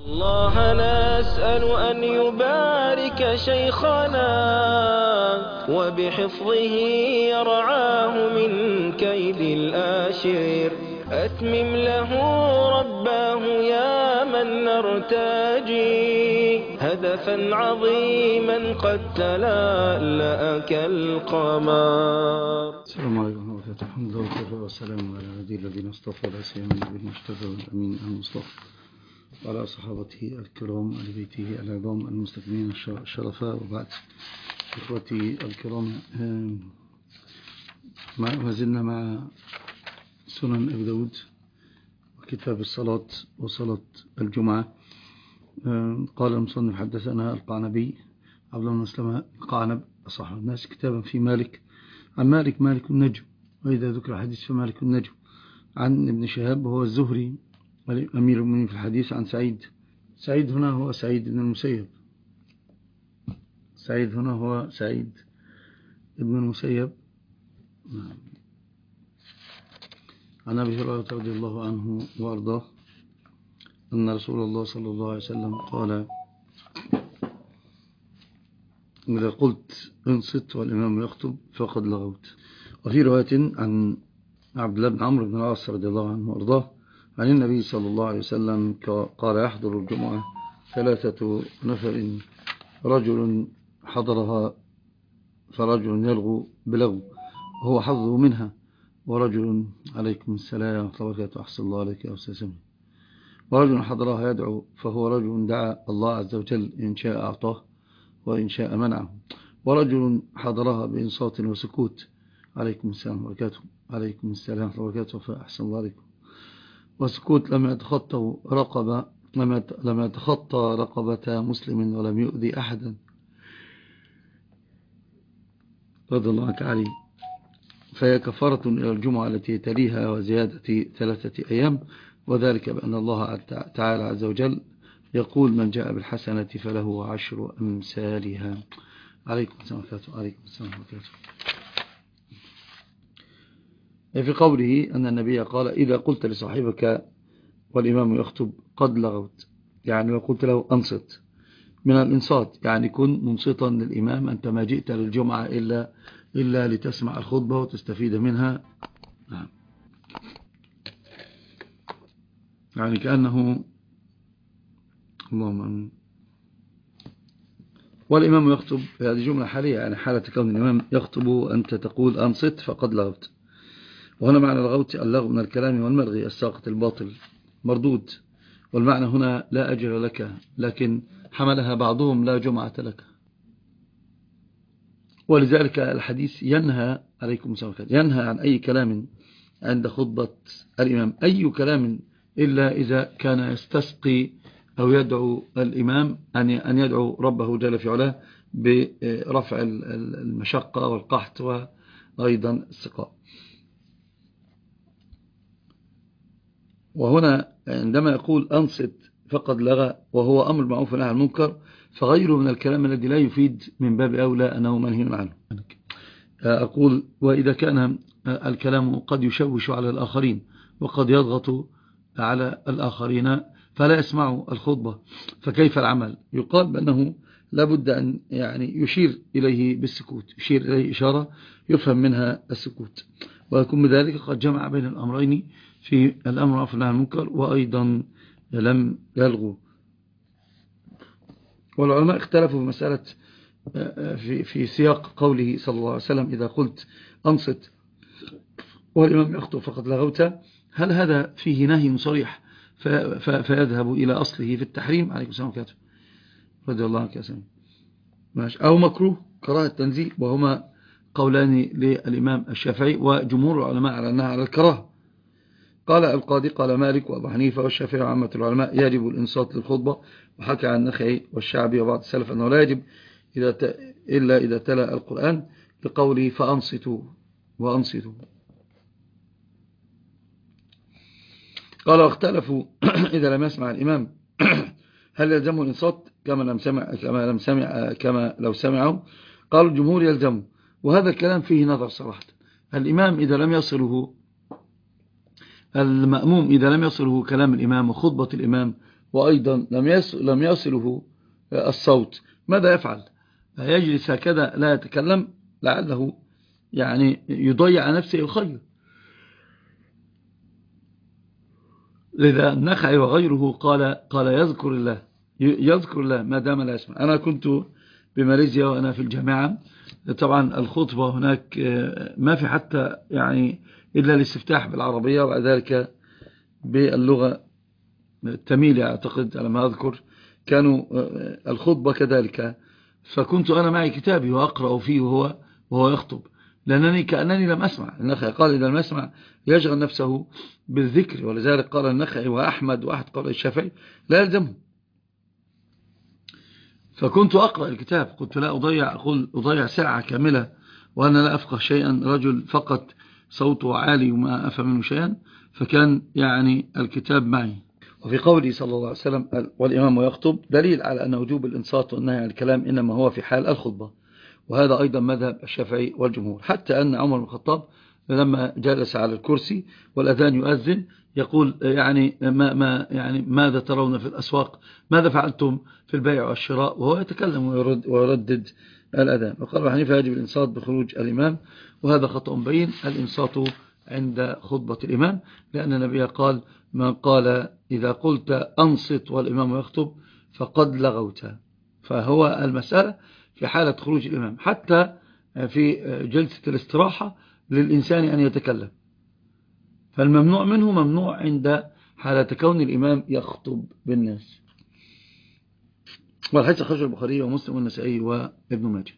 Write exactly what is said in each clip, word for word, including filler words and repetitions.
الله نسأل أن يبارك شيخنا وبحفظه يرعاه من كيد الآشر. أتمم له رباه يا من نرتجي هدفا عظيما قد تلألأ كالقمر. السلام عليكم ورحمة الله. الحمد لله والسلام على الذي الذين اصطفى لا سيما النبي المجتبى والأمين المصطفى وعلى صحابته الكرام وآل بيته العظام المستكملين الشرفاء. وبعد إخوتي الكرام، ما زلنا مع سنن أبي داود وكتاب الصلاة وصلاة الجمعة. قال المصنف حدثنا القعنبي عبد الله بن مسلمة القعنب أصح الناس كتابا في مالك عن مالك مالك النجم، وإذا ذكر حديث فمالك النجم. عن ابن شهاب وهو الزهري أمير المؤمنين في الحديث. عن سعيد سعيد هنا هو سعيد بن المسيب سعيد هنا هو سعيد بن المسيب عن أبي هريرة رضي الله عنه وأرضاه أن رسول الله صلى الله عليه وسلم قال: إذا قلت انصت والإمام يخطب فقد لغوت. وفي رواية عن عبد الله بن عمرو بن العاص رضي الله عنه وأرضاه عن النبي صلى الله عليه وسلم قال: يحضر الجمعة ثلاثة نفر، رجل حضرها فرجل يلغو بلغو وهو حظه منها، ورجل عليكم السلام ورحمة الله وبركاته أحسن الله عليك يا أستاذ سامي، ورجل حضرها يدعو فهو رجل دعا الله عز وجل إن شاء أعطاه وإن شاء منعه، ورجل حضرها بإنصات وسكوت عليكم السلام وبركاته عليكم السلام وبركاته فأحسن الله عليكم، وسكوت لم يتخطى رقبة لم يتخطى رقبة مسلم ولم يؤذي أحدا رضي الله عنك عليه، فهي كفارة إلى الجمعة التي تليها وزيادة ثلاثة أيام. وذلك بأن الله تعالى عز وجل يقول: من جاء بالحسنة فله عشر أمثالها. عليكم السلام وبركاته عليكم السلام وبركاته. في قوله أن النبي قال: إذا قلت لصاحبك والإمام يخطب قد لغوت، يعني لو قلت له أنصت من الإنصات، يعني كن منصتا للإمام، أنت ما جئت للجمعة إلا, إلا لتسمع الخطبة وتستفيد منها. نعم. يعني كأنه اللهم أمين. والإمام يخطب، هذه جملة حالية، يعني حالة كون الإمام يخطب وأنت تقول أنصت فقد لغوت. وهنا معنى الغوت اللغو من الكلام والمرغي الساقط الباطل مردود، والمعنى هنا لا أجر لك، لكن حملها بعضهم لا جمعة لك. ولذلك الحديث ينهى عليكم السلام ينهى عن أي كلام عند خطبة الإمام، أي كلام إلا إذا كان يستسقي أو يدعو الإمام أن يدعو ربه جل في علاه برفع المشقة والقحط وأيضا السقاء. وهنا عندما يقول أنصت فقد لغى وهو أمر معروف ونهي عن المنكر، فغيره من الكلام الذي لا يفيد من باب أولى أنه منهي عنه. أقول: وإذا كان الكلام قد يشوش على الآخرين وقد يضغط على الآخرين فلا يسمعوا الخطبة، فكيف العمل؟ يقال بأنه لابد أن يعني يشير إليه بالسكوت، يشير إليه إشارة يفهم منها السكوت، ويكون بذلك قد جمع بين الأمرين في الأمر معروف والنهي عن المنكر وأيضا لم يلغو. والعلماء اختلفوا في مسألة في, في سياق قوله صلى الله عليه وسلم: إذا قلت أنصت والإمام يخطب فقد لغوت، هل هذا فيه نهي صريح فيذهب إلى أصله في التحريم عليكم السلام عليكم رضي الله عنك يا سلام، أو مكروه كراهة التنزيه، وهما قولان للإمام الشافعي وجمهور العلماء على أنها على الكراهة. قال القاضي قال مالك وأبو حنيفة والشافعي وعامة العلماء يجب الإنصات للخطبة، وحكى عن النخعي والشعبي وبعض السلف أنه لا يجب إذا ت... إلا إذا تلا القرآن لقوله فأنصتوا وأنصتوا. قال: واختلفوا إذا لم يسمع الإمام هل يلزمه الإنصات كما لم سمع كما لم سمع كما لو سمعوا؟ قالوا الجمهور يلزمه، وهذا الكلام فيه نظر صراحة. الإمام إذا لم يصله المأموم إذا لم يصله كلام الإمام وخطبة الإمام وأيضا لم لم يصله الصوت، ماذا يفعل؟ يجلس هكذا لا يتكلم لعله يعني يضيع نفسه الخير. لذا النخعي وغيره قال قال يذكر الله يذكر الله ما دام لا يسمع. أنا كنت بماليزيا وأنا في الجامعة، طبعا الخطبة هناك ما في حتى يعني إلا الاستفتاح بالعربية وبعد ذلك باللغة التميلة أعتقد على ما أذكر، كانوا الخطبة كذلك. فكنت أنا معي كتابي وأقرأ فيه وهو وهو يخطب، لأنني كأنني لم أسمع. النخعي قال إذا لم يسمع يشغل نفسه بالذكر، ولذلك قال النخعي وأحمد وأحد قال الشافعي لا يلزمه. فكنت أقرأ الكتاب، قلت لا أضيع أقول أضيع ساعة كاملة وأنا لا أفقه شيئا، رجل فقط صوته عالي وما أفهم منه شيئا، فكان يعني الكتاب معي. وفي قوله صلى الله عليه وسلم والإمام يخطب دليل على أن وجوب الإنصات والنهي عن الكلام إنما هو في حال الخطبة، وهذا أيضا مذهب الشافعي والجمهور. حتى أن عمر بن الخطاب لما جلس على الكرسي والأذان يؤذن يقول يعني ما ما يعني ماذا ترون في الأسواق، ماذا فعلتم في البيع والشراء، وهو يتكلم ويرد ويردد الأذان. وقال أبو حنيفة يجب الإنصات بخروج الإمام، وهذا خطأ بين، الإنصات عند خطبة الإمام، لأن النبي قال من قال إذا قلت أنصت والإمام يخطب فقد لغوت. فهو المسألة في حالة خروج الإمام، حتى في جلسة الاستراحة للإنسان أن يتكلم، فالممنوع منه ممنوع عند حالة كون الإمام يخطب بالناس. والحديث أخرجه البخاري ومسلم والنسائي وابن ماجه.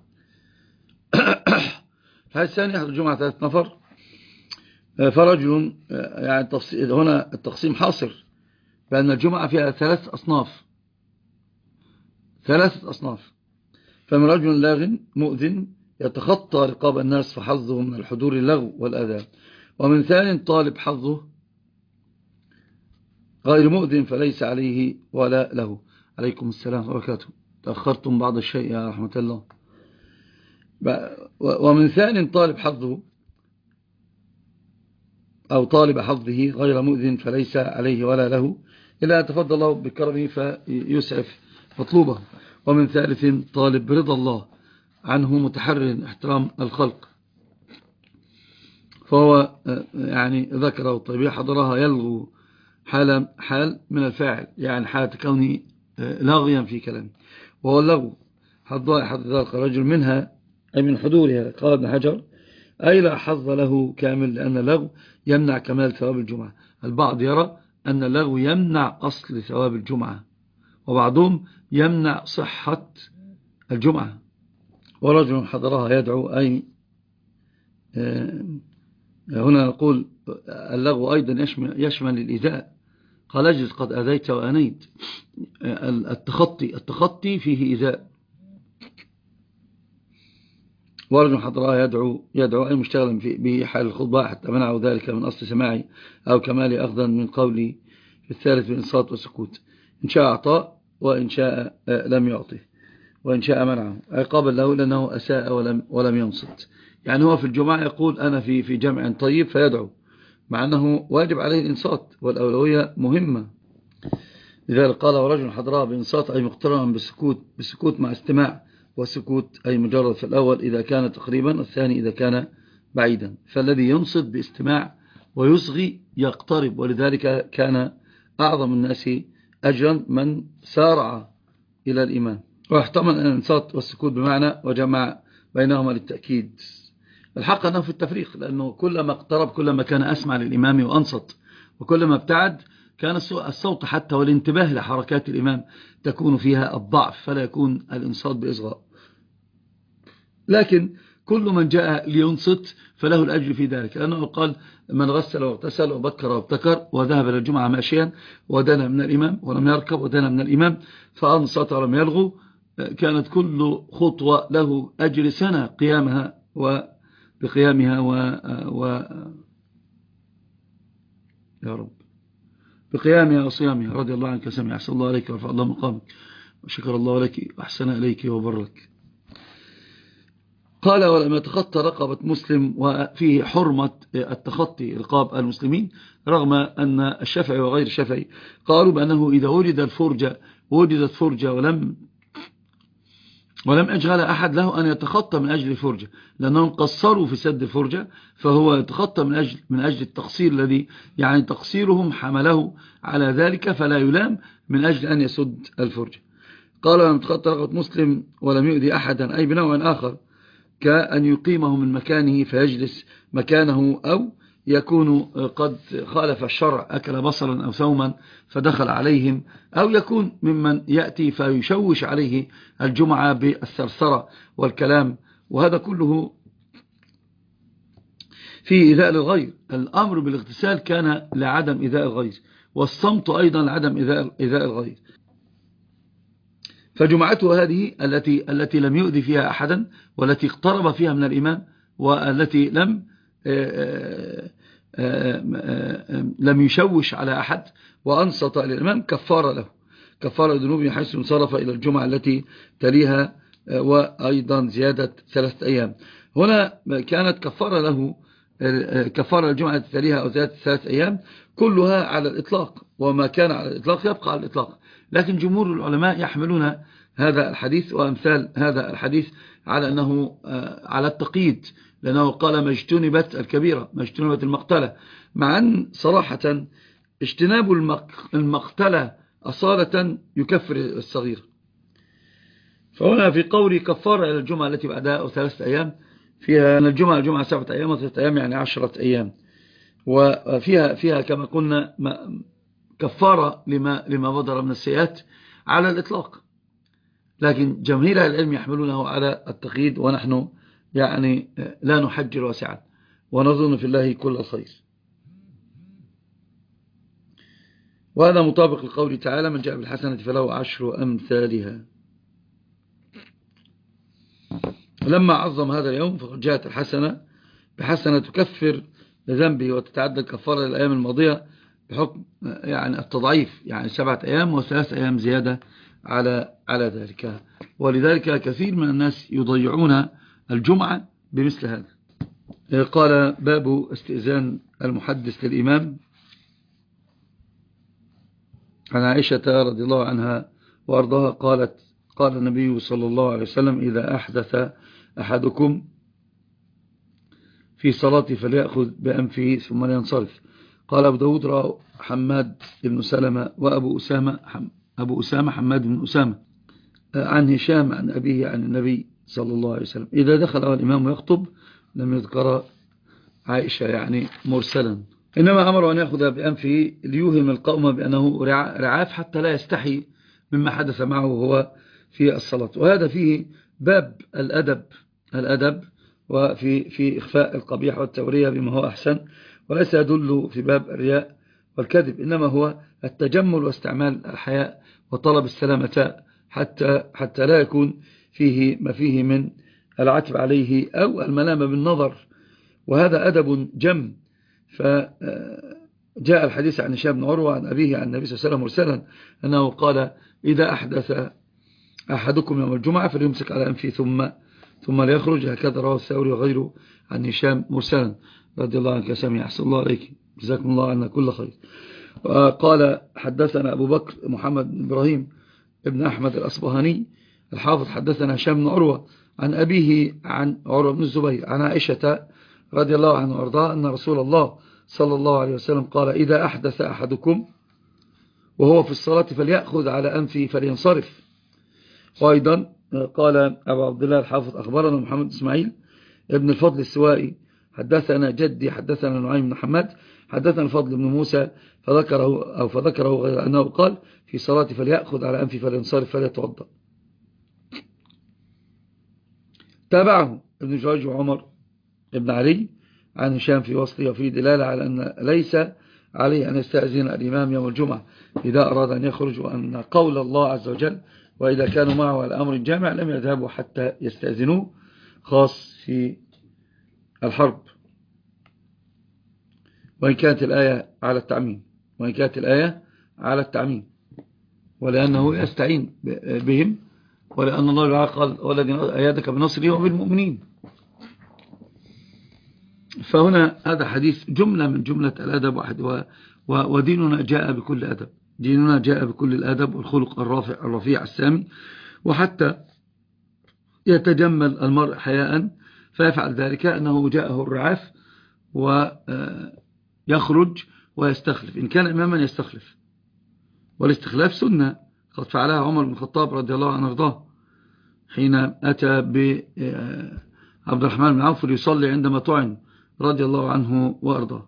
الحديث الثاني أحد الجمعة ثلاثة نفر، فرجل يعني هنا التقسيم حاصر، لأن الجمعة فيها ثلاث أصناف ثلاثة أصناف فمن رجل لاغ مؤذن يتخطى رقاب الناس فحظه من الحضور اللغو والأذى، ومن ثاني طالب حظه غير مؤذن فليس عليه ولا له. عليكم السلام وبركاته، تأخرتم بعض الشيء يا رحمة الله. ومن ثاني طالب حظه أو طالب حظه غير مؤذن فليس عليه ولا له إلا يتفضل الله بكرمه فيسعف مطلوبه. ومن ثالث طالب برضا الله عنه متحرر احترام الخلق، فهو يعني ذكره الطيبية حضرها يلغو حال حال من الفاعل، يعني حالة كونه لاغيا في كلامه، وهو اللغو حظها حظ ذلك الرجل منها أي من حضورها. قال ابن حجر أي لا حظ له كامل، لأن اللغو يمنع كمال ثواب الجمعة. البعض يرى أن اللغو يمنع أصل ثواب الجمعة، وبعضهم يمنع صحة الجمعة. ورجل حضرها يدعو أي هنا نقول اللغو أيضا يشمل, يشمل الإيذاء. قال اجلس قد أذيت وأنيت، التخطي التخطي فيه إيذاء. ورجل حضرها يدعو يدعو أي مشتغلا به حال الخطبة حتى منعه ذلك من أصل سماعي أو كمال أخذا من قولي في الثالث بالإنصات والسكوت، إن شاء أعطى وإن شاء لم يعطي وإن شاء منعه عقابا له لأنه أساء ولم, ولم ينصت. يعني هو في الجمعة يقول أنا في في جمع طيب فيدعو، مع أنه واجب عليه الإنصات والأولوية مهمة. لذلك قال ورجل حضرها بإنصات أي مقترنا بالسكوت، بالسكوت مع استماع، والسكوت أي مجرد في الأول إذا كان تقريبا، الثاني إذا كان بعيدا. فالذي ينصت باستماع ويصغي يقترب، ولذلك كان أعظم الناس أجرا من سارع إلى الإمام. واحتمل أن الإنصات والسكوت بمعنى وجمع بينهما للتأكيد. الحق أنه في التفريق، لأنه كلما اقترب كلما كان أسمع للإمام وأنصت، وكلما ابتعد كان الصوت حتى والانتباه لحركات الإمام تكون فيها الضعف، فلا يكون الإنصات بإصغاء. لكن كل من جاء لينصت فله الأجر في ذلك، لأنه قال من غسل واغتسل وبكر وابتكر وذهب للجمعة ماشيا ودنا من الإمام ولم يركب ودنا من الإمام فأنصت ولم يلغو، كانت كل خطوة له أجر سنة قيامها وبقيامها و, و يا رب بقيامها وصيامها. رضي الله عنك سمع، أحسن الله عليك ورفع الله مقامك وشكر الله لك وأحسن إليك وبرك. قال ولم يتخطى رقبة مسلم وفيه حرمة التخطي رقاب المسلمين، رغم أن الشافعي وغير الشافعي قالوا بأنه إذا وجد الفرجة وجدت فرجة ولم ولم أجعل أحد له أن يتخطى من أجل الفرجة، لأنهم قصروا في سد الفرجة، فهو يتخطى من أجل, من أجل التقصير الذي يعني تقصيرهم حمله على ذلك، فلا يلام من أجل أن يسد الفرجة. قال لم يتخطى رقبة مسلم ولم يؤذي أحدا، أي بنوع آخر كأن يقيمه من مكانه فيجلس مكانه، أو يكون قد خالف الشرع، أكل بصلا أو ثوما فدخل عليهم، أو يكون ممن يأتي فيشوش عليه الجمعة بالثرثرة والكلام، وهذا كله في إيذاء للغير. الأمر بالاغتسال كان لعدم إيذاء الغير، والصمت أيضا لعدم إيذاء الغير. فجمعته هذه التي التي لم يؤذي فيها أحدا، والتي اقترب فيها من الإمام، والتي لم لم يشوش على أحد وأنصت للإمام، كفار له كفار ذنوبه حيث انصرف إلى الجمعة التي تليها، وأيضا زيادة ثلاثة أيام. هنا كانت كفارة له كفارة الجمعة التي تليها أو زيادة ثلاثة أيام كلها على الإطلاق، وما كان على الإطلاق يبقى على الإطلاق. لكن جمهور العلماء يحملون هذا الحديث وأمثال هذا الحديث على أنه على التقييد، لأنه قال ما اجتنبت الكبيرة ما اجتنبت المقتلة، مع أن صراحة اجتناب المقتلة أصالة يكفر الصغير. فهنا في قولي كفارة إلى الجمعة التي بعدها أو ثلاثة أيام، فيها أن الجمعة الجمعة سبعة أيام وثلاثة أيام يعني عشرة أيام، وفيها فيها كما قلنا كفارة لما لما بدر من السيئات على الإطلاق. لكن جماهير العلم يحملونه على التقييد، ونحن يعني لا نحجر واسعا ونظن في الله كل الخير. وهذا مطابق لقوله تعالى من جاء بالحسنة فله عشر أمثالها. لما عظم هذا اليوم فقد جاءت الحسنة بحسنة تكفر ذنبه وتتعدى الكفارة للأيام الماضية بحكم يعني التضعيف، يعني سبعة أيام وثلاث أيام زيادة على على ذلك. ولذلك كثير من الناس يضيعون الجمعة بمثل هذا. قال باب استئذان المحدث للإمام. عن عائشة رضي الله عنها وأرضاها قالت قال النبي صلى الله عليه وسلم إذا أحدث أحدكم في صلاته فليأخذ بأنفه ثم لينصرف. قال أبو داود رأى حماد بن سلمة وأبو أسامة أبو أسامة حماد بن أسامة عن هشام عن أبيه عن النبي صلى الله عليه وسلم إذا دخل الإمام يخطب لم يذكر عائشة يعني مرسلا، إنما أمر أن يأخذ بأنفه ليوهم القوم بأنه رعاف حتى لا يستحي مما حدث معه وهو في الصلاة. وهذا فيه باب الأدب الأدب وفي في إخفاء القبيح والتورية بما هو أحسن، وليس يدل في باب الرياء والكذب، إنما هو التجمل واستعمال الحياء وطلب السلامة حتى حتى لا يكون فيه ما فيه من العتب عليه أو الملامة بالنظر، وهذا أدب جم. فجاء الحديث عن هشام بن عروة عن أبيه عن النبي صلى الله عليه وسلم مرسلا أنه قال إذا أحدث أحدكم يوم الجمعة فليمسك على أنفه ثم ثم ليخرج، هكذا رواه الثوري وغيره عن هشام مرسلا رضي الله عنك يا سامي، أحسن الله عليك، جزاكم الله عنا كل خير. قال حدثنا أبو بكر محمد بن إبراهيم ابن أحمد الأصبهاني الحافظ حدثنا هشام بن عروة عن أبيه عن عروة بن الزبير عن عائشة رضي الله عنه وارضاها أن رسول الله صلى الله عليه وسلم قال إذا أحدث أحدكم وهو في الصلاة فليأخذ على أنفه فلينصرف. وأيضا قال أبو عبد الله الحافظ أخبرنا محمد إسماعيل ابن الفضل السوائي حدثنا جدي حدثنا نعيم بن حماد حدثنا الفضل بن موسى فذكره أو فذكره غير أنه قال في صلاة فليأخذ على أنفه فلينصرف فليتوضأ. تابعه ابن جريج وعمر ابن علي عن هشام في وصله، وفيه دلالة على أن ليس عليه أن يستأذن الإمام يوم الجمعة إذا أراد أن يخرج، وأن قول الله عز وجل وإذا كانوا معه على أمر جامع لم يذهبوا حتى يستأذنوه، خاص في الحرب، وإن كانت الآية على التعميم وإن كانت الآية على التعميم ولأنه يستعين بهم، ولأن الله قال والذين أيدك بنصره وبالمؤمنين. فهنا هذا حديث جملة من جملة الأدب واحد، وديننا جاء بكل أدب، ديننا جاء بكل الأدب والخلق الرافع الرفيع السامي. وحتى يتجمل المرء حياء فيفعل ذلك أنه جاءه الرعاف ويخرج ويستخلف، إن كان إماما يستخلف، والاستخلاف سنة قد فعلها عمر بن الخطاب رضي الله عنه وارضاه حين أتى بعبد الرحمن بن عوف ليصلي عندما طعن رضي الله عنه وارضاه.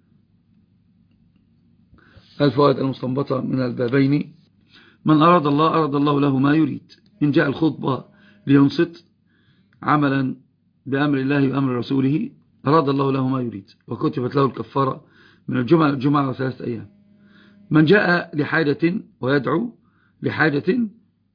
الفوائد المستنبطة من البابين: من أراد الله أراد الله له ما يريد. إن جاء الخطبة لينصت عملا بأمر الله وأمر رسوله أراد الله له ما يريد، وكتبت له الكفارة من الجمعة الجمعة وثلاثة أيام. من جاء لحاجة ويدعو لحاجة،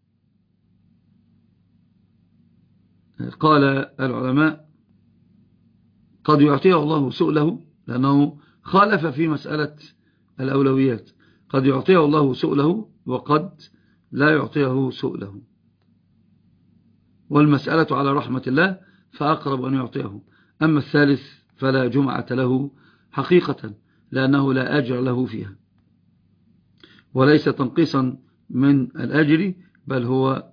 قال العلماء قد يعطيه الله سؤله، لأنه خالف في مسألة الأولويات، قد يعطيه الله سؤله وقد لا يعطيه سؤله، والمسألة على رحمة الله فأقرب أن يعطيه. أما الثالث فلا جمعة له حقيقة، لأنه لا أجر له فيها، وليس تنقيصا من الأجر، بل هو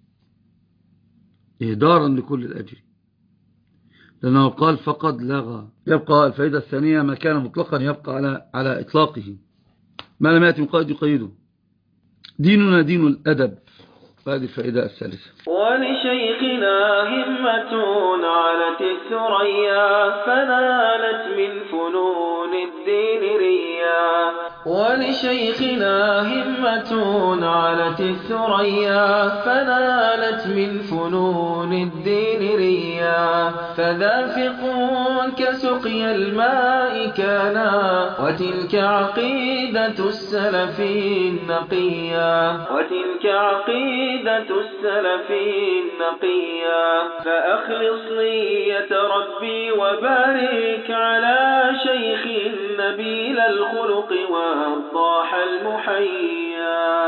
إهدارا لكل الأجر، لأنه قال فقد لغى. يبقى الفائدة الثانية: ما كان مطلقا يبقى على على إطلاقه، ما لم يأتي من قائد يقيده. ديننا دين الأدب. هذه الفائدة الثالثة. ولشيخنا همة علت الثريا فنالت من فنون الدين ريا. ولشيخنا همة علت الثريا فنالت من فنون الدين ريا. فذافق كسقي الماء كانا وتلك عقيدة السلف النقيا. وتلك عقيدة السلف النقيا. فأخلص نية ربي وبارك على شيخ نبيل الخلق والضاح المحيا.